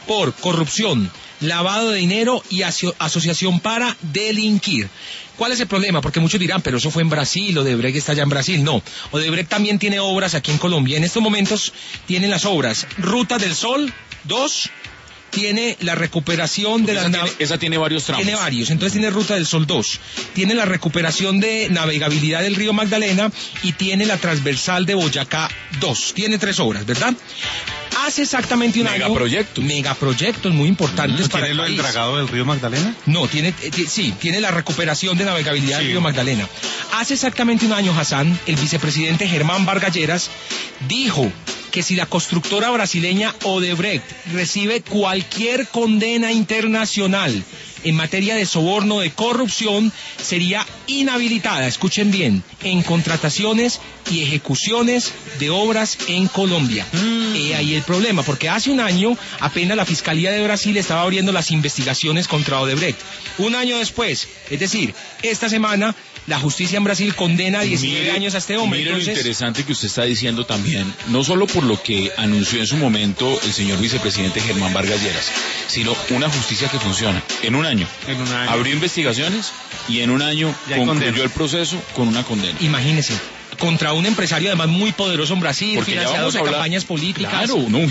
por corrupción, lavado de dinero y asociación para delinquir. ¿Cuál es el problema? Porque muchos dirán, pero eso fue en Brasil, Odebrecht está allá en Brasil. No, Odebrecht también tiene obras aquí en Colombia. En estos momentos tienen las obras Ruta del Sol 2, tiene la recuperación de las naves. Esa tiene varios tramos. Tiene varios, entonces tiene Ruta del Sol 2, tiene la recuperación de navegabilidad del río Magdalena y tiene la transversal de Boyacá 2. Tiene 3 obras, ¿verdad? Hace exactamente un año. Megaproyectos muy importantes para el país. ¿Tiene el dragado del río Magdalena? No, tiene la recuperación de navegabilidad del río Magdalena. Hace exactamente un año, Hassan, el vicepresidente Germán Vargas Lleras dijo que si la constructora brasileña Odebrecht recibe cualquier condena internacional en materia de soborno, de corrupción, sería inhabilitada, escuchen bien, en contrataciones y ejecuciones de obras en Colombia. Ahí el problema, porque hace un año apenas la Fiscalía de Brasil estaba abriendo las investigaciones contra Odebrecht. Un año después, es decir, esta semana, la justicia en Brasil condena a 19 años a este hombre. Mire lo interesante que usted está diciendo también, no solo por lo que anunció en su momento el señor vicepresidente Germán Vargas Lleras, sino una justicia que funciona. En un año. Abrió investigaciones y en un año concluyó el proceso con una condena. Imagínese. Contra un empresario además muy poderoso en Brasil, financiador de campañas políticas. Claro, un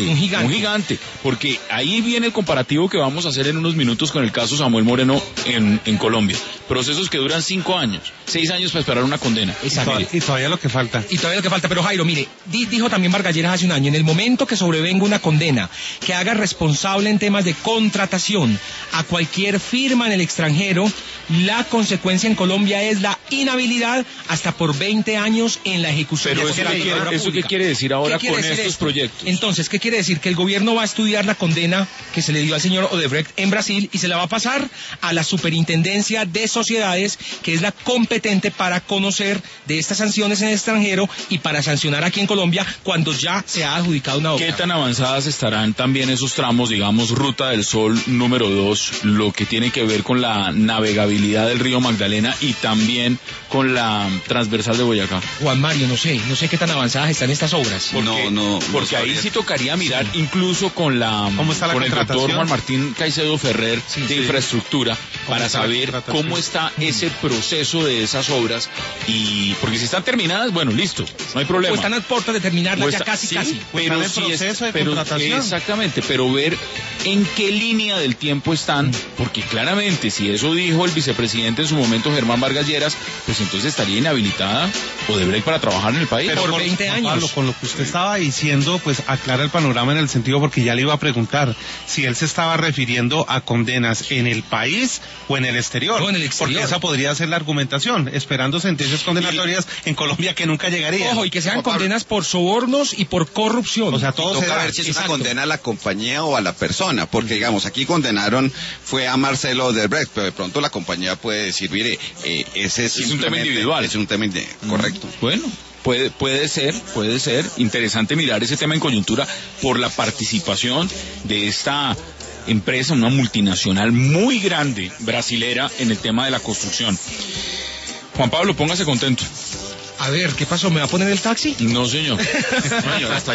gigante. Porque ahí viene el comparativo que vamos a hacer en unos minutos con el caso Samuel Moreno en Colombia. Procesos que duran 5 años, 6 años para esperar una condena. Y todavía lo que falta. Pero Jairo, mire, dijo también Vargas Lleras hace un año, en el momento que sobrevenga una condena que haga responsable en temas de contratación a cualquier firma en el extranjero, la consecuencia en Colombia es la inhabilidad hasta por 20 años en la ejecución. Pero ¿eso qué quiere decir ahora con estos proyectos? Entonces, ¿qué quiere decir? Que el gobierno va a estudiar la condena que se le dio al señor Odebrecht en Brasil y se la va a pasar a la Superintendencia de Sociedades, que es la competente para conocer de estas sanciones en el extranjero y para sancionar aquí en Colombia cuando ya se ha adjudicado una obra. ¿Qué tan avanzadas estarán también esos tramos, digamos, Ruta del Sol número 2, lo que tiene que ver con la navegabilidad del río Magdalena y también con la transversal de Boyacá? Juan Mario, no sé qué tan avanzadas están estas obras. Porque ahí sí tocaría mirar incluso con el doctor Juan Martín Caicedo Ferrer de Infraestructura para saber cómo está ese proceso de esas obras, y porque si están terminadas, bueno, listo, no hay problema. O están a puertas de terminarlas ya casi. Pero el proceso de contratación. Exactamente, pero ver en qué línea del tiempo están, porque claramente si eso dijo el vicepresidente en su momento Germán Vargas Lleras, pues entonces estaría inhabilitada Odebrecht para trabajar en el país. Pero por 20 años. Pablo, con lo que usted estaba diciendo, pues aclara el panorama en el sentido, porque ya le iba a preguntar si él se estaba refiriendo a condenas en el país o en el exterior. No, en el exterior. Porque esa podría ser la argumentación, esperando sentencias condenatorias en Colombia que nunca llegarían. Ojo, y que sean condenas por sobornos y por corrupción. O sea, todo toca ver si es una condena a la compañía o a la persona, porque digamos, aquí condenaron fue a Marcelo Odebrecht, pero de pronto la compañía puede decir, mire, ese es un tema individual. Es un tema correcto. Bueno, puede ser interesante mirar ese tema en coyuntura por la participación de esta empresa, una multinacional muy grande, brasilera, en el tema de la construcción. Juan Pablo, póngase contento. A ver, ¿qué pasó? ¿Me va a poner el taxi? No, señor. Hasta